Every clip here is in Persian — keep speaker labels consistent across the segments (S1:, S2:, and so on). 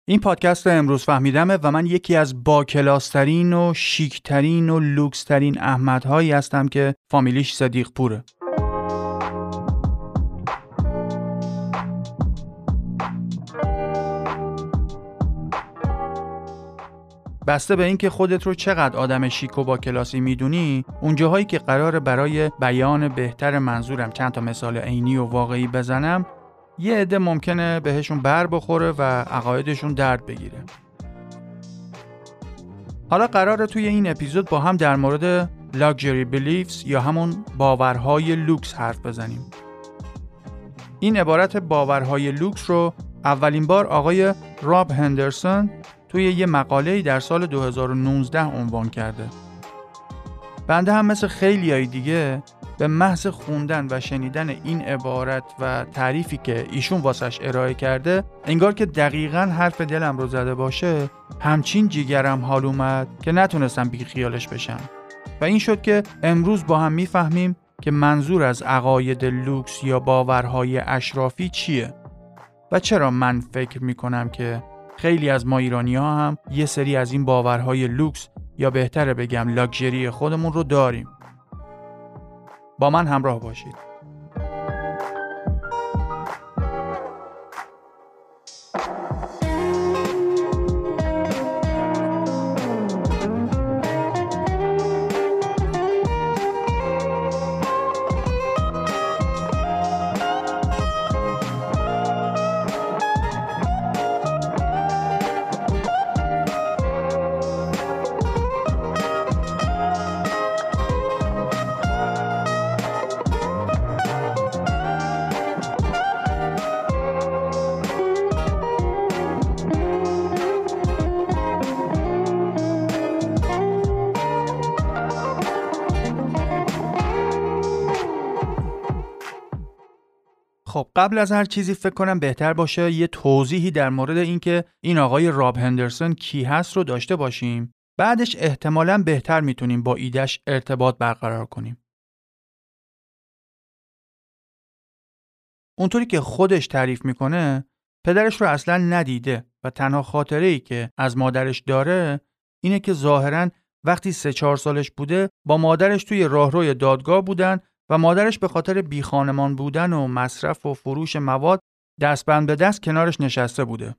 S1: این پادکست امروز فهمیدمه و من یکی از باکلاس‌ترین و شیک‌ترین و لوکس‌ترین احمدهایی هستم که فامیلیش صدیق پوره. بسته به اینکه خودت رو چقدر آدم شیک و با کلاسی میدونی، اون جاهایی که قراره برای بیان بهتر منظورم چند تا مثال عینی و واقعی بزنم، یه عده ممکنه بهشون بر بخوره و عقایدشون درد بگیره. حالا قراره توی این اپیزود با هم در مورد luxury beliefs یا همون باورهای لوکس حرف بزنیم. این عبارت باورهای لوکس رو اولین بار آقای راب هندرسون توی یه مقاله‌ای در سال 2019 عنوان کرده. بنده هم مثل خیلیای دیگه به محض خوندن و شنیدن این عبارت و تعریفی که ایشون واسش ارائه کرده، انگار که دقیقاً حرف دلم رو زده باشه، همچین جیگرم حال اومد که نتونستم بی خیالش بشم. و این شد که امروز با هم میفهمیم که منظور از عقاید لوکس یا باورهای اشرافی چیه و چرا من فکر میکنم که خیلی از ما ایرانی‌ها هم یه سری از این باورهای لوکس یا بهتره بگم لاکچری خودمون رو داریم. با من همراه باشید. خب قبل از هر چیزی فکر کنم بهتر باشه یه توضیحی در مورد اینکه این آقای راب هندرسون کی هست رو داشته باشیم. بعدش احتمالاً بهتر میتونیم با ایده‌اش ارتباط برقرار کنیم. اونطوری که خودش تعریف میکنه، پدرش رو اصلاً ندیده و تنها خاطره‌ای که از مادرش داره اینه که ظاهراً وقتی 3-4 سالش بوده با مادرش توی راهروی دادگاه بودن و مادرش به خاطر بیخانمان بودن و مصرف و فروش مواد دستبند به دست کنارش نشسته بوده.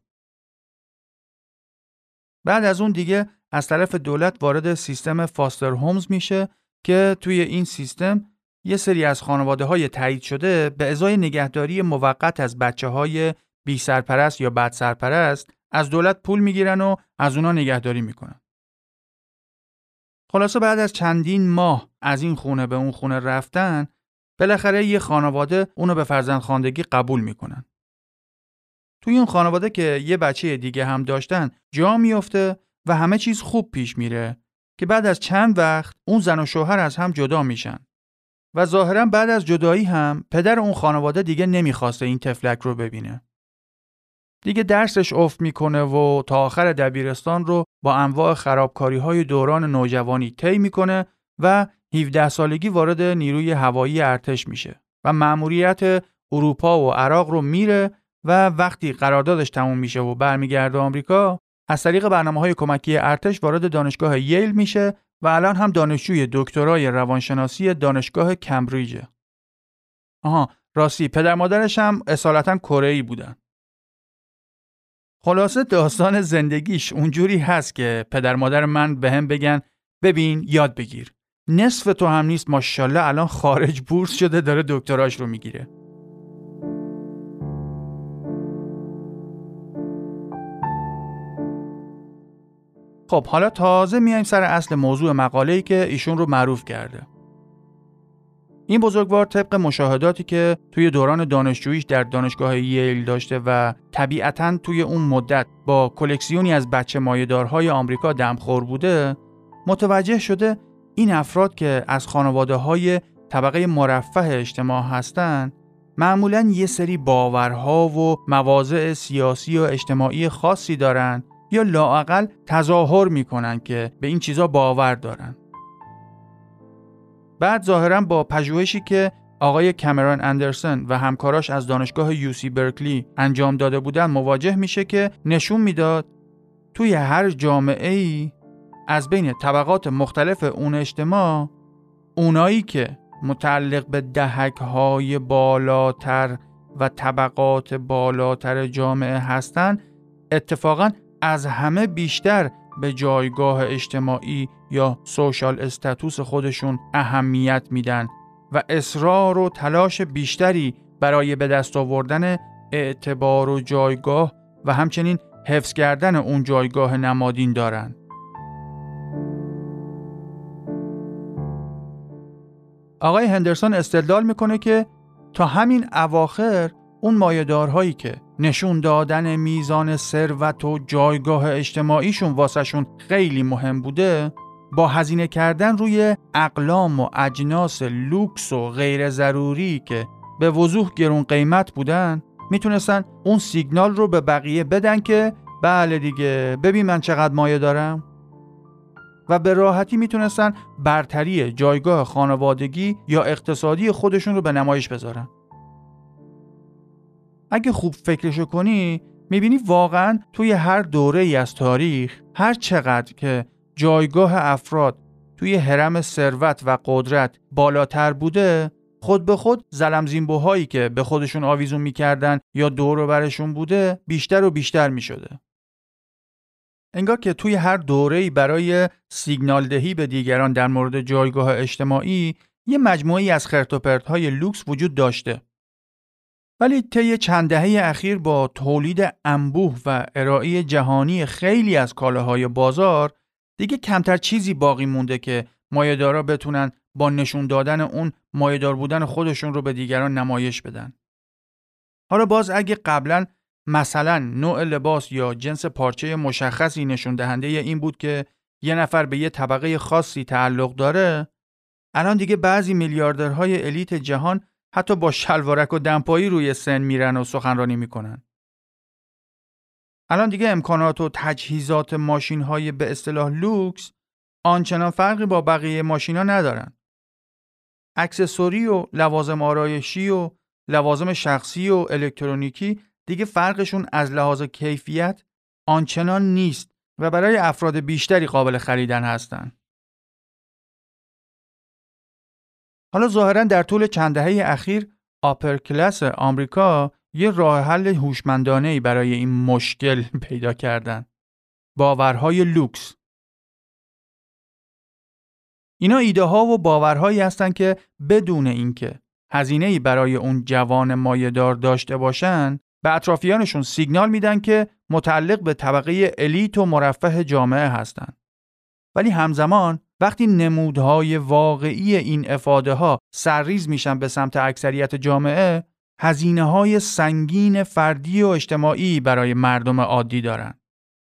S1: بعد از اون دیگه از طرف دولت وارد سیستم فاستر هومز میشه که توی این سیستم یه سری از خانواده‌های تایید شده به ازای نگهداری موقت از بچه‌های بی سرپرست یا بد سرپرست از دولت پول میگیرن و از اونا نگهداری میکنن. خلاصه بعد از چندین ماه از این خونه به اون خونه رفتن، بالاخره یه خانواده اونو به فرزندخواندگی قبول میکنن. توی اون خانواده که یه بچه دیگه هم داشتن جا میفته و همه چیز خوب پیش میره که بعد از چند وقت اون زن و شوهر از هم جدا میشن و ظاهرا بعد از جدایی هم پدر اون خانواده دیگه نمیخواسته این طفلک رو ببینه. دیگه درسش افت میکنه و تا آخر دبیرستان رو با انواع خرابکاری‌های دوران نوجوانی طی میکنه و 17 سالگی وارد نیروی هوایی ارتش میشه و مأموریت اروپا و عراق رو میره و وقتی قراردادش تموم میشه و برمیگرده آمریکا، از طریق برنامه‌های کمکی ارتش وارد دانشگاه ییل میشه و الان هم دانشجوی دکترای روانشناسی دانشگاه کمبریجه. راستی پدر مادرش هم اصالتا کره‌ای بودن. خلاصه داستان زندگیش اونجوری هست که پدر مادر من بهم بگن ببین یاد بگیر. نصف تو هم نیست ماشاءالله الان خارج بورس شده داره دکتراش رو میگیره. خب حالا تازه میایم سر اصل موضوع مقاله‌ای که ایشون رو معروف کرده. این بزرگوار طبق مشاهداتی که توی دوران دانشجوییش در دانشگاه ییل داشته و طبیعتاً توی اون مدت با کلکسیونی از بچه مایه‌دارهای آمریکا دمخور بوده، متوجه شده این افراد که از خانواده‌های طبقه مرفه اجتماع هستن، معمولاً یه سری باورها و مواضع سیاسی و اجتماعی خاصی دارن یا لااقل تظاهر میکنن که به این چیزا باور دارن. بعد ظاهراً با پژوهشی که آقای کامرون اندرسون و همکاراش از دانشگاه یوسی برکلی انجام داده بودن مواجه میشه که نشون میداد توی هر جامعه‌ای از بین طبقات مختلف اون اجتماع، اونایی که متعلق به دهک‌های بالاتر و طبقات بالاتر جامعه هستن اتفاقاً از همه بیشتر به جایگاه اجتماعی یا سوشال استاتوس خودشون اهمیت میدن و اصرار و تلاش بیشتری برای به دست آوردن اعتبار و جایگاه و همچنین حفظ کردن اون جایگاه نمادین دارن. آقای هندرسون استدلال میکنه که تا همین اواخر اون مایه‌دارهایی که نشون دادن میزان ثروت و جایگاه اجتماعیشون واسهشون خیلی مهم بوده، با هزینه کردن روی اقلام و اجناس لوکس و غیر ضروری که به وضوح گرون قیمت بودن میتونستن اون سیگنال رو به بقیه بدن که بله دیگه ببین من چقدر مایه دارم، و به راحتی میتونستن برتری جایگاه خانوادگی یا اقتصادی خودشون رو به نمایش بذارن. اگه خوب فکرشو کنی میبینی واقعا توی هر دوره ای از تاریخ هر چقدر که جایگاه افراد توی هرم ثروت و قدرت بالاتر بوده، خود به خود ظلم‌زینبوهایی که به خودشون آویزون میکردن یا دور و برشون بوده بیشتر و بیشتر میشده. انگار که توی هر دوره‌ای برای سیگنال دهی به دیگران در مورد جایگاه اجتماعی یه مجموعه‌ای از خرت و پرت‌های لوکس وجود داشته. ولی طی چند دهه اخیر با تولید انبوه و ارائه جهانی خیلی از کالاهای بازار دیگه کمتر چیزی باقی مونده که مایه‌دارا بتونن با نشون دادن اون مایه‌دار بودن خودشون رو به دیگران نمایش بدن. حالا باز اگه قبلاً مثلا نوع لباس یا جنس پارچه مشخصی نشون دهنده این بود که یه نفر به یه طبقه خاصی تعلق داره، الان دیگه بعضی میلیاردرهای الیت جهان حتی با شلوارک و دمپایی روی سن میرن و سخنرانی میکنن. الان دیگه امکانات و تجهیزات ماشین‌های به اصطلاح لوکس آنچنان فرقی با بقیه ماشینا ندارن. اکسسوری و لوازم آرایشی و لوازم شخصی و الکترونیکی دیگه فرقشون از لحاظ کیفیت آنچنان نیست و برای افراد بیشتری قابل خریدن هستن. حالا ظاهراً در طول چند دهه اخیر آپر کلاس آمریکا یه راه حل هوشمندانه‌ای برای این مشکل پیدا کردن. باورهای لوکس. اینا ایده ها و باورهایی هستن که بدون اینکه هزینه‌ای برای اون جوان مایه‌دار داشته باشن، به اطرافیانشون سیگنال میدن که متعلق به طبقه الیت و مرفه جامعه هستن. ولی همزمان وقتی نمودهای واقعی این افاده ها سرریز میشن به سمت اکثریت جامعه، هزینه‌های سنگین فردی و اجتماعی برای مردم عادی دارن.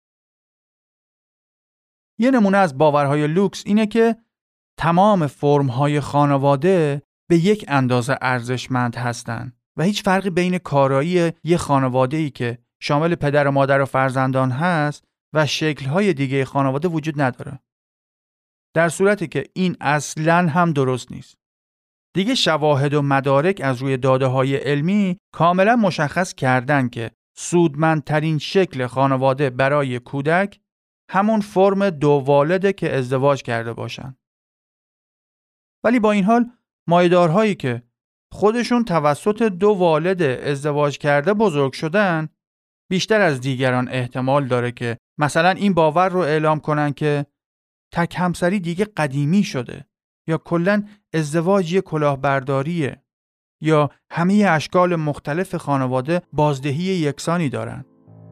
S1: یه نمونه از باورهای لوکس اینه که تمام فرم‌های خانواده به یک اندازه ارزشمند هستن و هیچ فرقی بین کارایی یه خانواده‌ای که شامل پدر و مادر و فرزندان هست و شکل‌های دیگه خانواده وجود نداره. در صورتی که این اصلاً هم درست نیست. دیگه شواهد و مدارک از روی داده‌های علمی کاملاً مشخص کردن که سودمندترین شکل خانواده برای کودک همون فرم دو والده که ازدواج کرده باشن. ولی با این حال مایه‌دارهایی که خودشون توسط دو والد ازدواج کرده بزرگ شدن بیشتر از دیگران احتمال داره که مثلا این باور رو اعلام کنن که تک همسری دیگه قدیمی شده، یا کلاً ازدواج یه کلاهبرداریه، یا همه اشکال مختلف خانواده بازدهی یکسانی دارن.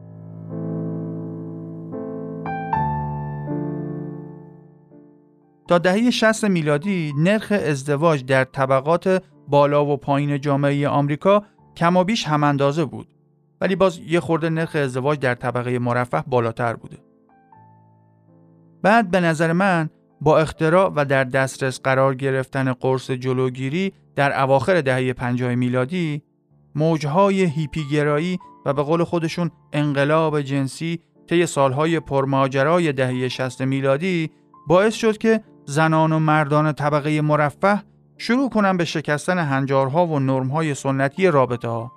S1: تا دهه 60 میلادی نرخ ازدواج در طبقات بالا و پایین جامعه آمریکا کمابیش هم اندازه بود، ولی باز یه خورده نرخ ازدواج در طبقه مرفه بالاتر بوده. بعد به نظر من با اختراع و در دسترس قرار گرفتن قرص جلوگیری در اواخر دهه 50 میلادی، موجهای هیپیگرایی و به قول خودشون انقلاب جنسی طی سالهای پرماجرای دهه 60 میلادی باعث شد که زنان و مردان طبقه مرفه شروع کنن به شکستن هنجارها و نرم‌های سنتی رابطه ها.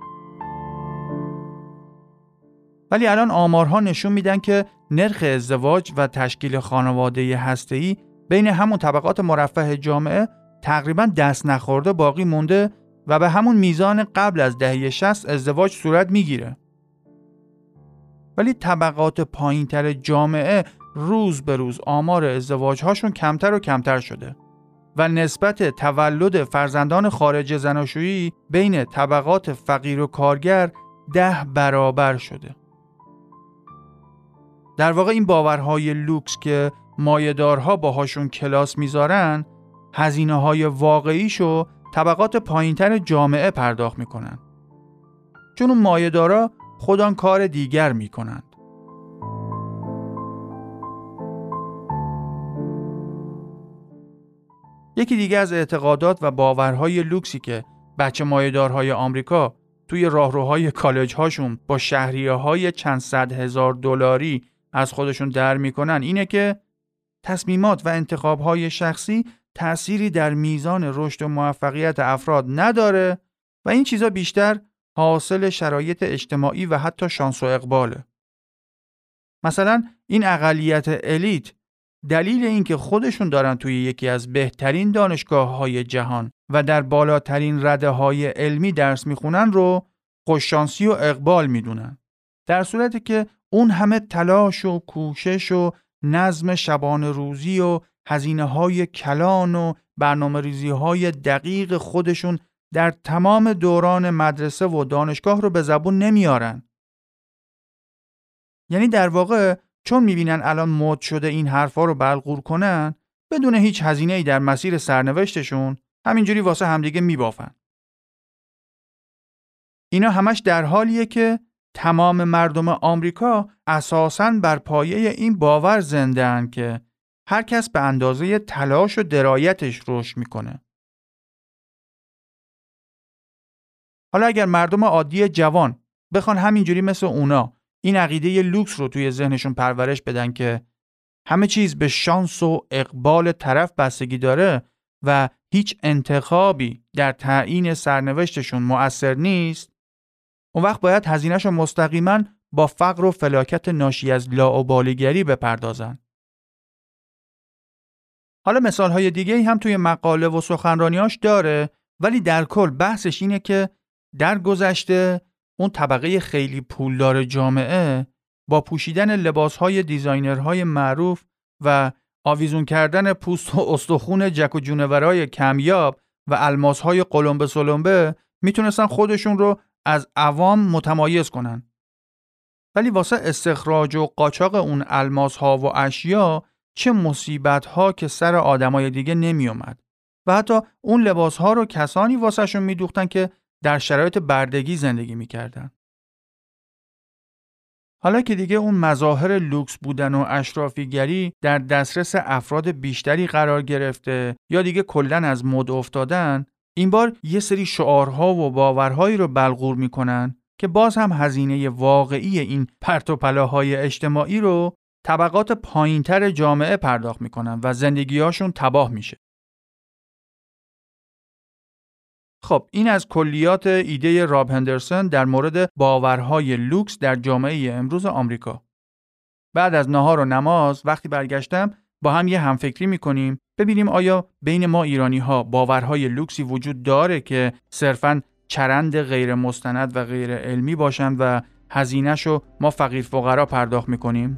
S1: ولی الان آمارها نشون میدن که نرخ ازدواج و تشکیل خانواده هسته‌ای بین همون طبقات مرفه جامعه تقریباً دست نخورده باقی مونده و به همون میزان قبل از دهه 60 ازدواج صورت میگیره. ولی طبقات پایین‌تر جامعه روز به روز آمار ازدواج‌هاشون کمتر و کمتر شده و نسبت تولد فرزندان خارج زناشویی بین طبقات فقیر و کارگر 10 برابر شده. در واقع این باورهای لوکس که مایه‌دارها باهاشون کلاس میذارن، هزینه‌های واقعیشو طبقات پایین‌تر جامعه پرداخت میکنن. چون اون مایه‌دارا خودان کار دیگر میکنند. یکی دیگه از اعتقادات و باورهای لوکسی که بچه مایه‌دارهای آمریکا توی راهروهای کالج هاشون با شهریه‌های چند صد هزار دلاری از خودشون در میکنن اینه که تصمیمات و انتخابهای شخصی تأثیری در میزان رشد و موفقیت افراد نداره و این چیزا بیشتر حاصل شرایط اجتماعی و حتی شانس و اقباله. مثلا این اقلیت الیت دلیل این که خودشون دارن توی یکی از بهترین دانشگاه‌های جهان و در بالاترین رده‌های علمی درس میخونن رو خوششانسی و اقبال میدونن. در صورتی که اون همه تلاش و کوشش و نظم شبانه روزی و هزینه‌های کلان و برنامه‌ریزی‌های دقیق خودشون در تمام دوران مدرسه و دانشگاه رو به زبون نمیارن. یعنی در واقع چون میبینن الان مد شده این حرفا رو بلغور کنن، بدون هیچ هزینه‌ای در مسیر سرنوشتشون همینجوری واسه همدیگه میبافن. اینا همش در حالیه که تمام مردم آمریکا اساساً بر پایه این باور زنده‌اند که هر کس به اندازه تلاش و درایتش رشد میکنه. حالا اگر مردم عادی جوان بخوان همینجوری مثل اونا این عقیده لوکس رو توی ذهنشون پرورش بدن که همه چیز به شانس و اقبال طرف بستگی داره و هیچ انتخابی در تعیین سرنوشتشون مؤثر نیست، اون وقت باید هزینه‌شو مستقیما با فقر و فلاکت ناشی از لاابالیگری بپردازن. حالا مثال‌های دیگه‌ای هم توی مقاله و سخنرانیاش داره، ولی در کل بحثش اینه که در گذشته اون طبقه خیلی پولدار جامعه با پوشیدن لباس‌های دیزاینرهای معروف و آویزون کردن پوست و استخون جک و جونورای کمیاب و الماس‌های قلمبه سلمبه میتونستن خودشون رو از عوام متمایز کنن. ولی واسه استخراج و قاچاق اون الماس‌ها و اشیا چه مصیبت‌ها که سر آدمای دیگه نمی اومد و حتی اون لباس‌ها رو کسانی واسه شون می‌دوختن که در شرایط بردگی زندگی می‌کردن. حالا که دیگه اون مظاهر لوکس بودن و اشرافیگری در دسترس افراد بیشتری قرار گرفته یا دیگه کلاً از مد افتادن، این بار یه سری شعارها و باورهایی رو بلغور میکنن که باز هم هزینه واقعی این پرت و پلاهای اجتماعی رو طبقات پایینتر جامعه پرداخت میکنن و زندگیاشون تباه میشه. خب این از کلیات ایده راب هندرسون در مورد باورهای لوکس در جامعه امروز آمریکا. بعد از نهار و نماز وقتی برگشتم با هم یه همفکری میکنیم ببینیم آیا بین ما ایرانی‌ها باورهای لوکسی وجود داره که صرفاً چرند غیر مستند و غیر علمی باشن و هزینه‌شو ما فقیر فقرا پرداخت میکنیم؟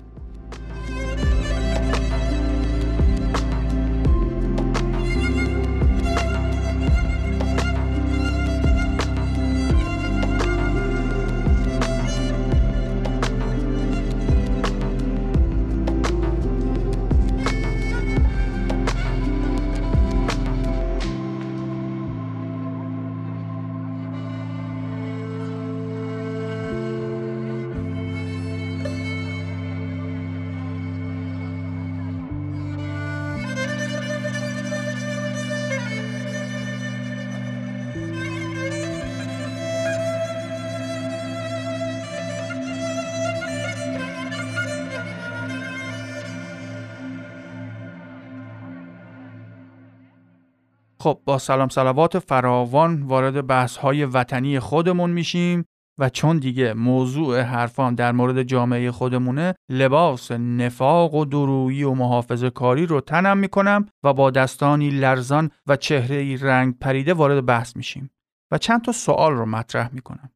S1: خب با سلام صلوات فراوان وارد بحث‌های وطنی خودمون میشیم و چون دیگه موضوع حرفام در مورد جامعه خودمونه، لباس نفاق و دورویی و محافظه کاری رو تنم میکنم و با دستانی لرزان و چهره‌ای رنگ پریده وارد بحث میشیم و چند تا سوال رو مطرح میکنم.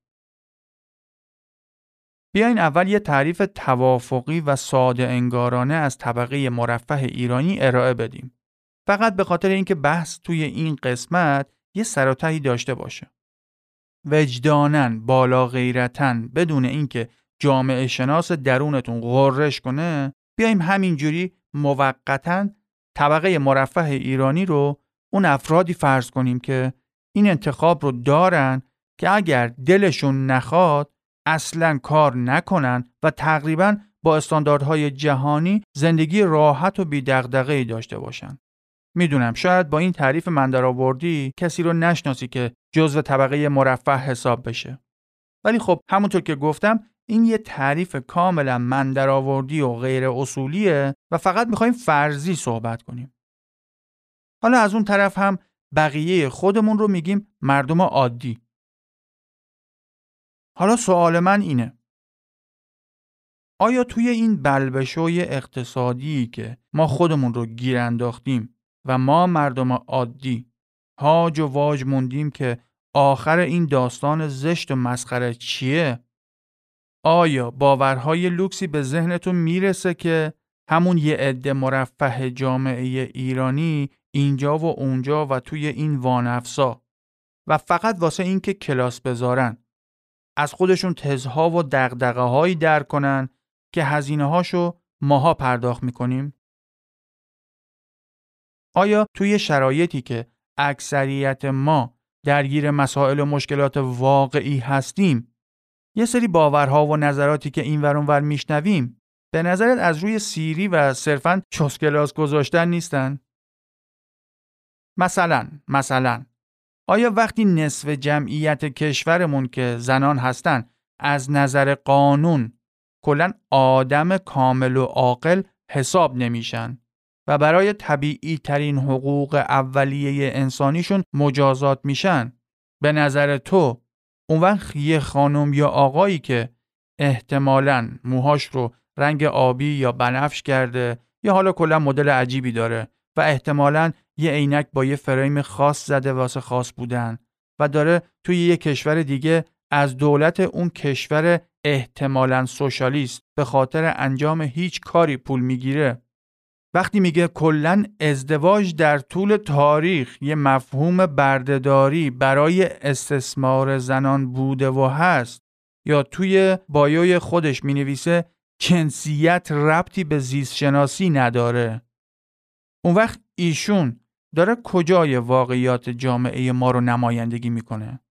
S1: بیاین اول یه تعریف توافقی و ساده انگارانه از طبقه مرفه ایرانی ارائه بدیم. فقط به خاطر اینکه بحث توی این قسمت یه سر و تهی داشته باشه. وجدانن، بالا غیرتن، بدون اینکه جامعه شناس درونتون غرش کنه، بیایم همینجوری موقتاً طبقه مرفه ایرانی رو اون افرادی فرض کنیم که این انتخاب رو دارن که اگر دلشون نخواد اصلاً کار نکنن و تقریباً با استانداردهای جهانی زندگی راحت و بی دغدغه‌ای داشته باشن. میدونم شاید با این تعریف من درآوردی کسی رو نشناسی که جزو طبقه مرفه حساب بشه. ولی خب همونطور که گفتم این یه تعریف کاملا من درآوردی و غیر اصولیه و فقط میخوایم فرضی صحبت کنیم. حالا از اون طرف هم بقیه خودمون رو میگیم مردم عادی. حالا سوال من اینه: آیا توی این بلبشوی اقتصادی که ما خودمون رو گیر انداختیم و ما مردم عادی هاج و واج موندیم که آخر این داستان زشت و مسخره چیه؟ آیا باورهای لوکسی به ذهنتون میرسه که همون یه عده مرفه جامعه ایرانی اینجا و اونجا و توی این وانفسا و فقط واسه این که کلاس بذارن از خودشون تزها و دغدغه‌هایی در کنن که هزینه‌هاشو ماها پرداخت میکنیم؟ آیا توی شرایطی که اکثریت ما درگیر مسائل و مشکلات واقعی هستیم، یه سری باورها و نظراتی که این ور اون ور میشنویم به نظرت از روی سیری و صرفاً چسکلاس گذاشتن نیستن؟ مثلا آیا وقتی نصف جمعیت کشورمون که زنان هستن از نظر قانون کلاً آدم کامل و عاقل حساب نمیشن و برای طبیعی ترین حقوق اولیه انسانیشون مجازات میشن، به نظر تو اون وقت یه خانم یا آقایی که احتمالاً موهاش رو رنگ آبی یا بنفش کرده یا حالا کلا مدل عجیبی داره و احتمالاً یه عینک با یه فریم خاص زده واسه خاص بودن و داره توی یه کشور دیگه از دولت اون کشور احتمالاً سوشالیست به خاطر انجام هیچ کاری پول میگیره، وقتی میگه کلاً ازدواج در طول تاریخ یه مفهوم بردهداری برای استثمار زنان بوده و هست، یا توی بایوی خودش مینویسه جنسیت ربطی به زیست شناسی نداره، اون وقت ایشون داره کجای واقعیات جامعه ما رو نمایندگی میکنه؟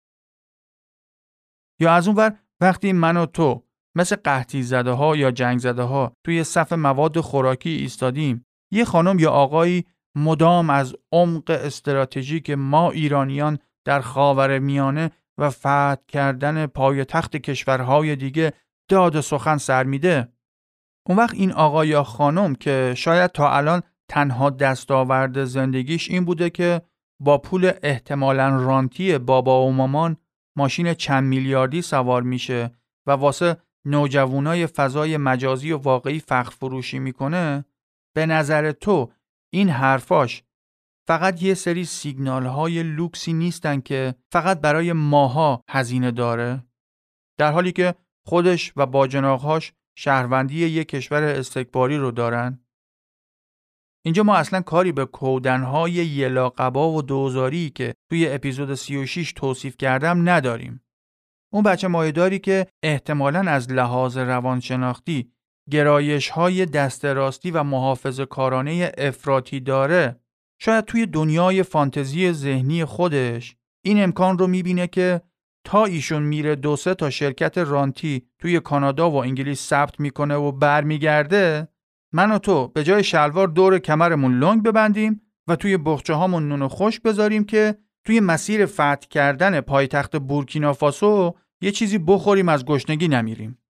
S1: یا از اون ور وقتی من و تو مثل قحطی زده ها یا جنگ زده ها توی صف مواد خوراکی ایستادیم، یه خانم یا آقایی مدام از عمق استراتژیک ما ایرانیان در خاورمیانه و فتح کردن پایتخت کشورهای دیگه داد و سخن سر میده، اون وقت این آقا یا خانم که شاید تا الان تنها دستاورد زندگیش این بوده که با پول احتمالاً رانتی بابا و مامان ماشین چند میلیاردی سوار میشه و واسه نوجوانای فضای مجازی و واقعی فخر فروشی میکنه، به نظر تو این حرفاش فقط یه سری سیگنال های لوکسی نیستن که فقط برای ماها هزینه داره، در حالی که خودش و باجناقهاش شهروندی یک کشور استکباری رو دارن؟ اینجا ما اصلا کاری به کودنهای یلاقبا و دوزاری که توی اپیزود 36 توصیف کردم نداریم. اون بچه مایه‌داری که احتمالاً از لحاظ روانشناختی گرایش‌های دست راستی و محافظه کارانه افراطی داره، شاید توی دنیای فانتزی ذهنی خودش این امکان رو میبینه که تا ایشون میره 2-3 تا شرکت رانتی توی کانادا و انگلیس ثبت میکنه و برمیگرده، من و تو به جای شلوار دور کمرمون لنگ ببندیم و توی بخچه هامون نون خوش بذاریم که توی مسیر فتح کردن پایتخت بورکینافاسو یه چیزی بخوریم از گشنگی نمیریم.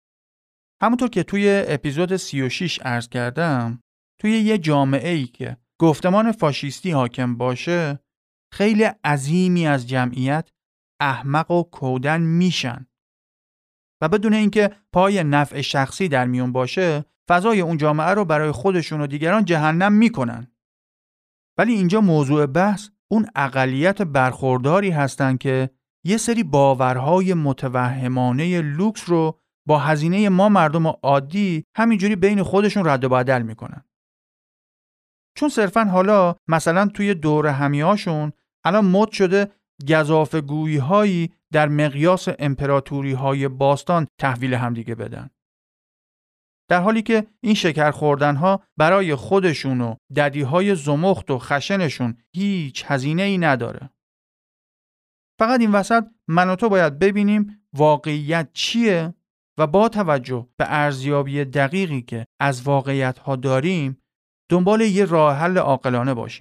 S1: همونطور که توی اپیزود 36 عرض کردم، توی یه جامعه‌ای که گفتمان فاشیستی حاکم باشه، خیلی عظیمی از جمعیت احمق و کودن میشن و بدون اینکه پای نفع شخصی در میون باشه، فضای اون جامعه رو برای خودشون و دیگران جهنم میکنن. ولی اینجا موضوع بحث اون اقلیت برخورداری هستن که یه سری باورهای متوهمانه لوکس رو با هزینه ما مردم عادی همینجوری بین خودشون رد و بدل میکنن. چون صرفاً حالا مثلا توی دور همیهاشون الان مد شده گزافه‌گویی هایی در مقیاس امپراتوری های باستان تحویل همدیگه بدن. در حالی که این شکر خوردن ها برای خودشون و ددی های زمخت و خشنشون هیچ هزینه ای نداره. فقط این وسط من و تو باید ببینیم واقعیت چیه و با توجه به ارزیابی دقیقی که از واقعیت ها داریم دنبال یه راه حل عاقلانه باشیم.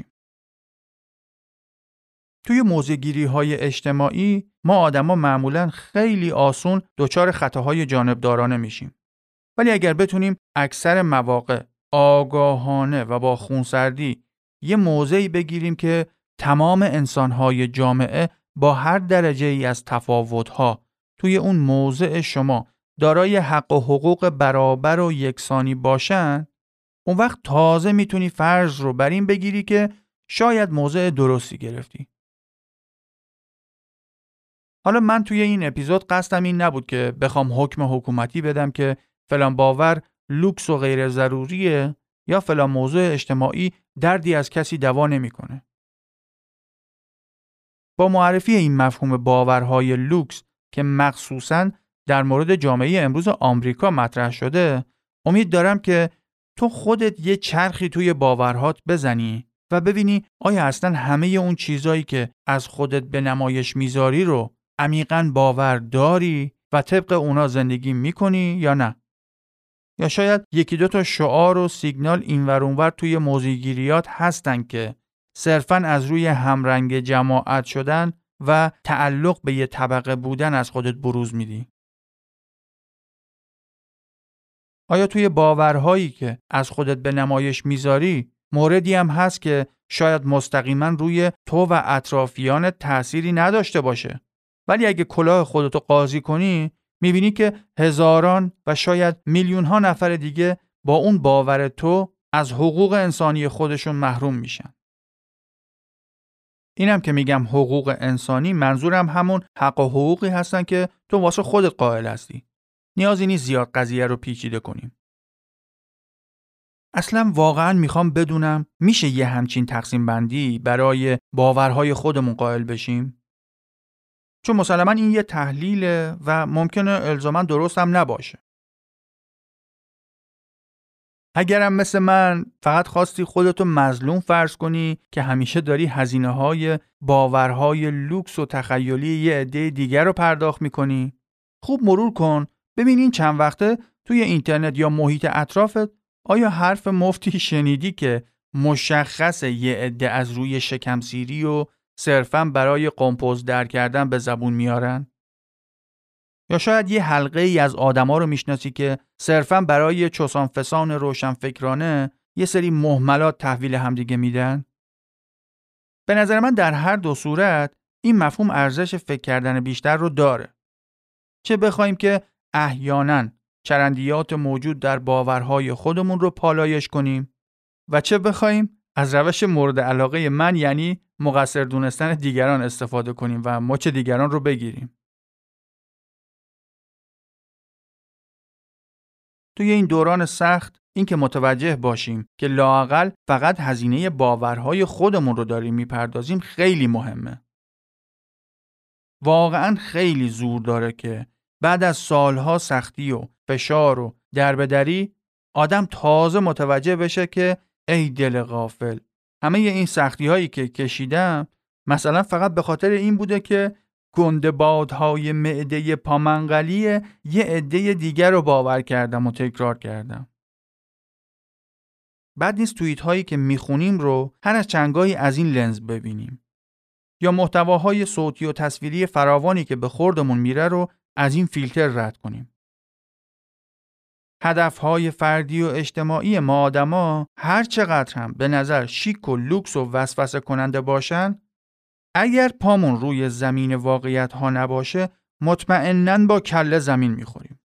S1: توی موضع‌گیری های اجتماعی ما آدما معمولاً خیلی آسون دچار خطاهای جانبدارانه میشیم. ولی اگر بتونیم اکثر مواقع آگاهانه و با خونسردی یه موضعی بگیریم که تمام انسانهای جامعه با هر درجه ای از تفاوت‌ها توی اون موضع شما دارای حق و حقوق برابر و یکسانی باشن، اون وقت تازه میتونی فرض رو بر این بگیری که شاید موضع درستی گرفتی. حالا من توی این اپیزود قصدم این نبود که بخوام حکم حکومتی بدم که فلان باور لوکس و غیر ضروریه یا فلان موضوع اجتماعی دردی از کسی دوا نمیکنه. با معرفی این مفهوم باورهای لوکس که مخصوصاً در مورد جامعه امروز آمریکا مطرح شده، امید دارم که تو خودت یه چرخی توی باورهات بزنی و ببینی آیا اصلاً همه اون چیزایی که از خودت به نمایش میذاری رو عمیقاً باور داری و طبق اونا زندگی میکنی یا نه. یا شاید یکی دو تا شعار و سیگنال اینور اونور توی موضوعگیریات هستن که صرفاً از روی همرنگ جماعت شدن و تعلق به یه طبقه بودن از خودت بروز میدی. آیا توی باورهایی که از خودت به نمایش میذاری موردی هم هست که شاید مستقیما روی تو و اطرافیان تأثیری نداشته باشه، ولی اگه کلاه خودتو قاضی کنی میبینی که هزاران و شاید میلیون ها نفر دیگه با اون باور تو از حقوق انسانی خودشون محروم میشن. اینم که میگم حقوق انسانی، منظورم همون حق و حقوقی هستن که تو واسه خودت قائل هستی. نیازی نیست زیاد قضیه رو پیچیده کنیم. اصلا واقعا میخوام بدونم میشه یه همچین تقسیم بندی برای باورهای خودمون قائل بشیم؟ چون مسلماً این یه تحلیله و ممکنه الزاماً درست هم نباشه. اگرم مثل من فقط خواستی خودتو مظلوم فرض کنی که همیشه داری هزینه‌های باورهای لوکس و تخیلی یه عده دیگر رو پرداخت میکنی، خوب مرور کن ببین این چند وقته توی اینترنت یا محیط اطرافت آیا حرف مفتی شنیدی که مشخص یه عده از روی شکمسیری و صرفاً برای قمپوز در کردن به زبون میارن؟ یا شاید یه حلقه ای از آدما رو میشناسی که صرفاً برای چوسان فسان روشنفکرانه یه سری مهملات تحویل همدیگه میدن؟ به نظر من در هر دو صورت این مفهوم ارزش فکر کردن بیشتر رو داره. چه بخوایم که احیاناً چرندیات موجود در باورهای خودمون رو پالایش کنیم و چه بخوایم از روش مورد علاقه من یعنی مقصر دونستن دیگران استفاده کنیم و مچ دیگران رو بگیریم. توی این دوران سخت این که متوجه باشیم که لااقل فقط هزینه باورهای خودمون رو داریم میپردازیم خیلی مهمه. واقعاً خیلی زور داره که بعد از سالها سختی و فشار و دربدری آدم تازه متوجه بشه که ای دل غافل، همه این سختی هایی که کشیدم مثلا فقط به خاطر این بوده که گنده‌بادهای معده پامنقلی یه عده دیگر رو باور کردم و تکرار کردم. بد نیست توییت هایی که میخونیم رو هر از چنگاهی از این لنز ببینیم یا محتواهای صوتی و تصویری فراوانی که به خوردمون میره رو از این فیلتر رد کنیم. هدفهای فردی و اجتماعی ما آدما هر چقدر هم به نظر شیک و لوکس و وسوسه کننده باشن، اگر پامون روی زمین واقعیت ها نباشه مطمئناً با کله زمین میخوریم.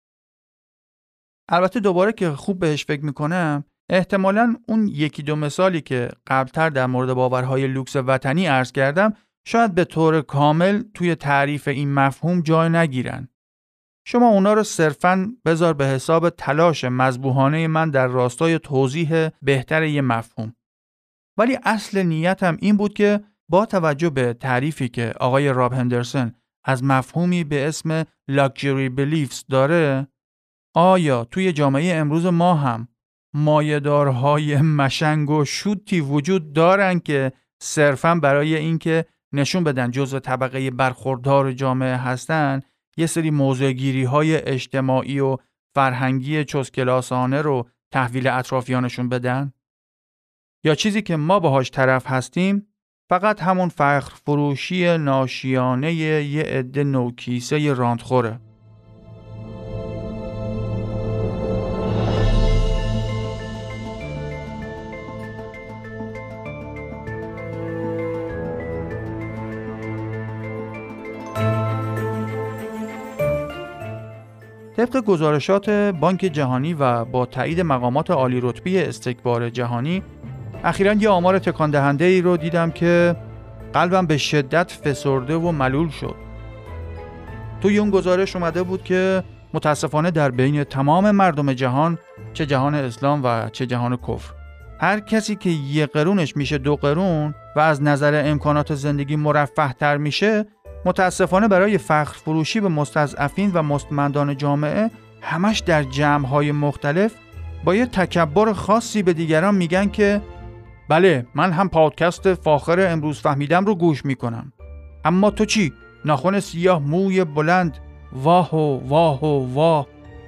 S1: البته دوباره که خوب بهش فکر میکنم احتمالاً اون یکی دو مثالی که قبلتر در مورد باورهای لوکس وطنی عرض کردم شاید به طور کامل توی تعریف این مفهوم جای نگیرن. شما اونا رو صرفاً بذار به حساب تلاش مذبوحانه من در راستای توضیح بهتر یه مفهوم. ولی اصل نیتم این بود که با توجه به تعریفی که آقای راب هندرسون از مفهومی به اسم Luxury Beliefs داره، آیا توی جامعه امروز ما هم مایه‌دارهای مشنگ و شوتی وجود دارن که صرفاً برای اینکه نشون بدن جزو طبقه برخوردار جامعه هستن یه سری موضع‌گیری‌های اجتماعی و فرهنگی چوزکلاسانه رو تحویل اطرافیانشون بدن؟ یا چیزی که ما باهاش طرف هستیم فقط همون فخر فروشی ناشیانه یه عده نوکیسه راندخوره؟ طبق گزارشات بانک جهانی و با تایید مقامات عالی رتبه استکبار جهانی، اخیراً یه آمار تکان دهنده ای رو دیدم که قلبم به شدت فسرده و ملول شد. توی اون گزارش اومده بود که متاسفانه در بین تمام مردم جهان، چه جهان اسلام و چه جهان کفر، هر کسی که یه قرونش میشه 2 قرون و از نظر امکانات زندگی مرفه تر میشه، متاسفانه برای فخر فروشی به مستضعفین و مستمندان جامعه همش در جمع‌های مختلف با یه تکبر خاصی به دیگران میگن که بله من هم پادکست فاخر امروز فهمیدم رو گوش میکنم، اما تو چی؟ ناخن سیاه، موی بلند، واه و واه و واه.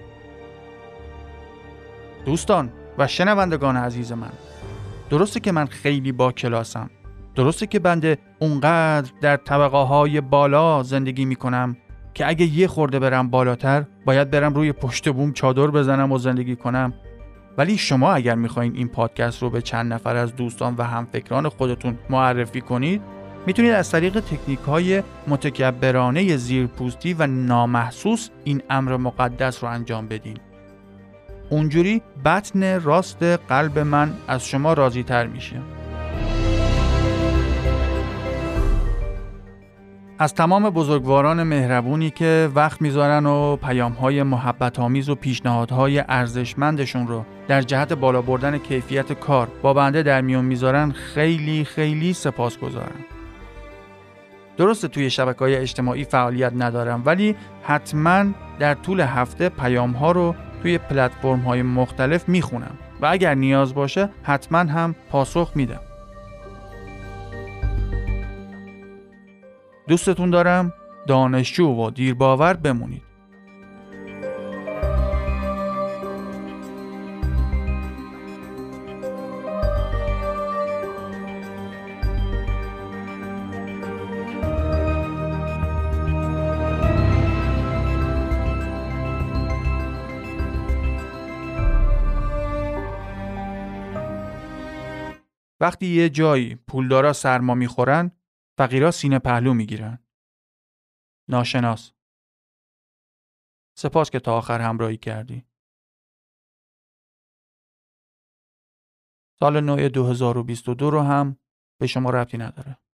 S1: دوستان و شنوندگان عزیز من، درسته که من خیلی با کلاسم، درسته که بنده اونقدر در طبقه های بالا زندگی میکنم که اگه یه خورده برم بالاتر باید برم روی پشت بوم چادر بزنم و زندگی کنم، ولی شما اگر میخواین این پادکست رو به چند نفر از دوستان و همفکران خودتون معرفی کنید، میتونید از طریق تکنیک‌های متکبرانه زیرپوستی و نامحسوس این امر مقدس رو انجام بدین. اونجوری بطن راست قلب من از شما راضی تر میشه. از تمام بزرگواران مهربونی که وقت میذارن و پیام‌های محبت‌آمیز و پیشنهادهای ارزشمندشون رو در جهت بالا بردن کیفیت کار با بنده در میون میذارن خیلی خیلی سپاسگزارم. درسته توی شبکه‌های اجتماعی فعالیت ندارم، ولی حتما در طول هفته پیام‌ها رو توی پلتفرم‌های مختلف میخونم و اگر نیاز باشه حتما هم پاسخ میدم. دوستتون دارم. دانشجو و دیرباور بمونید. وقتی یه جایی پولدارا سرما میخورن، فقیرا سینه پهلو میگیرن. ناشناس. سپاس که تا آخر همراهی کردی. سال نو 2022 رو هم به شما ربطی نداره.